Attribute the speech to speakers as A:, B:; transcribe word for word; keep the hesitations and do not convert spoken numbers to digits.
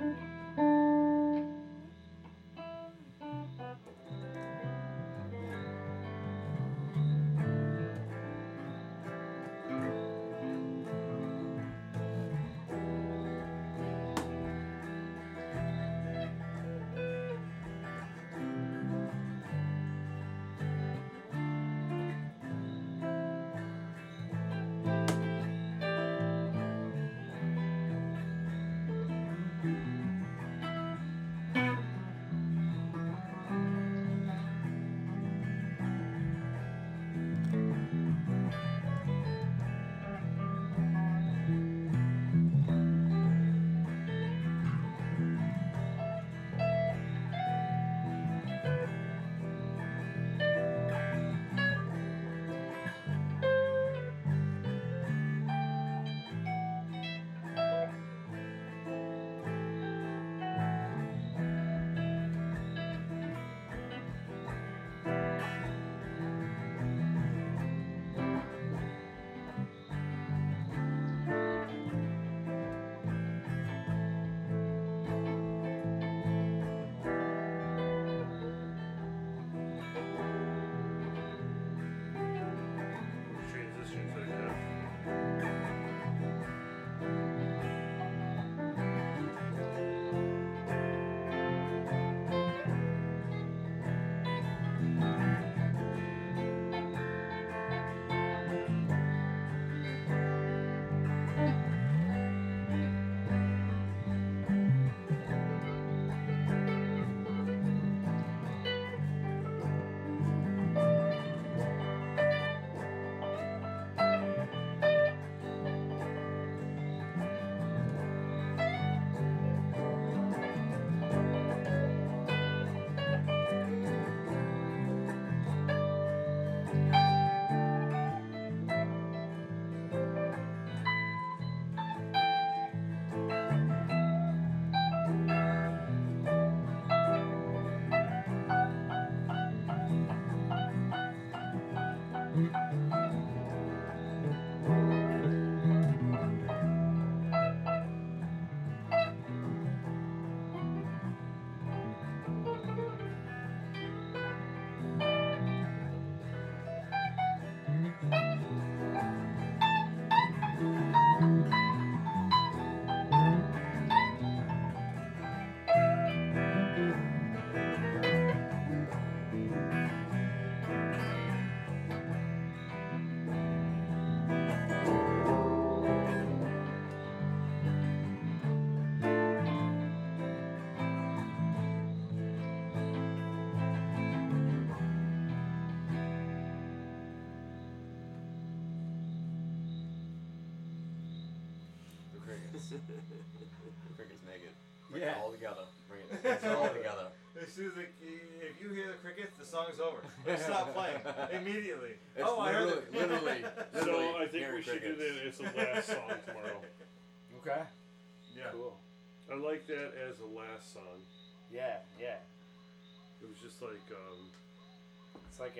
A: Transition to F.
B: Crickets make it. Bring
C: Yeah.
B: it all together. Bring it. It's all together.
C: As soon as it, if you hear the crickets, the song's over. Stop playing immediately.
B: It's
C: oh, I heard
B: literally,
C: it.
B: literally,
A: So
B: literally
A: I think
B: hearing
A: we should do
B: crickets.
A: that as the last song tomorrow.
D: Okay.
C: Yeah.
D: Cool.
A: I like that as the last song.
D: Yeah, yeah.
A: It was just like, um,
D: It's like